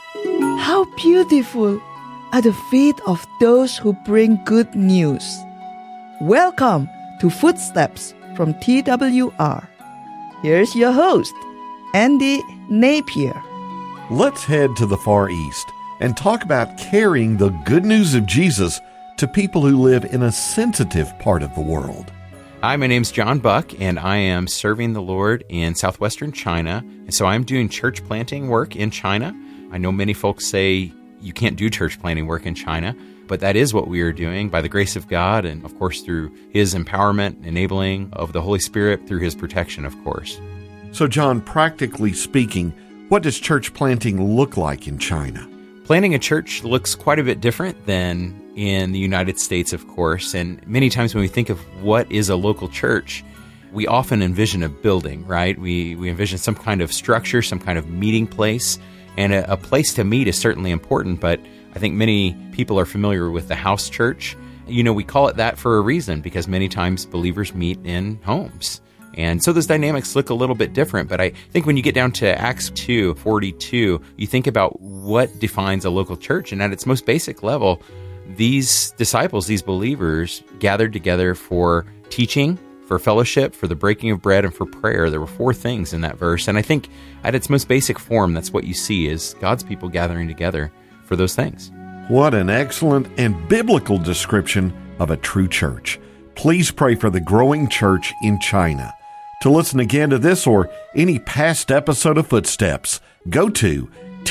How beautiful are the feet of those who bring good news. Welcome to Footsteps from TWR. Here's your host, Andy Napier. Let's head to the Far East and talk about carrying the good news of Jesus to people who live in a sensitive part of the world. Hi, my name's John Buck, and I am serving the Lord in southwestern China. And so I'm doing church planting work in China. I know many folks say you can't do church planting work in China, but that is what we are doing by the grace of God and, of course, through His empowerment, enabling of the Holy Spirit, through His protection, of course. So, John, practically speaking, what does church planting look like in China? Planting a church looks quite a bit different than in the United States, of course, and many times when we think of what is a local church, we often envision a building, right? We envision some kind of structure, some kind of meeting place, and a place to meet is certainly important, but I think many people are familiar with the house church. You know, we call it that for a reason, because many times believers meet in homes. And so those dynamics look a little bit different, but I think when you get down to Acts 2:42, you think about what defines a local church, and at its most basic level, these disciples, these believers, gathered together for teaching, for fellowship, for the breaking of bread, and for prayer. There were 4 things in that verse, and I think at its most basic form, that's what you see is God's people gathering together for those things. What an excellent and biblical description of a true church. Please pray for the growing church in China. To listen again to this or any past episode of Footsteps, go to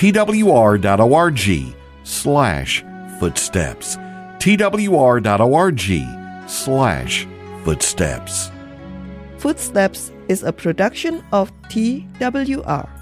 twr.org/footsteps. twr.org/footsteps. Footsteps is a production of TWR.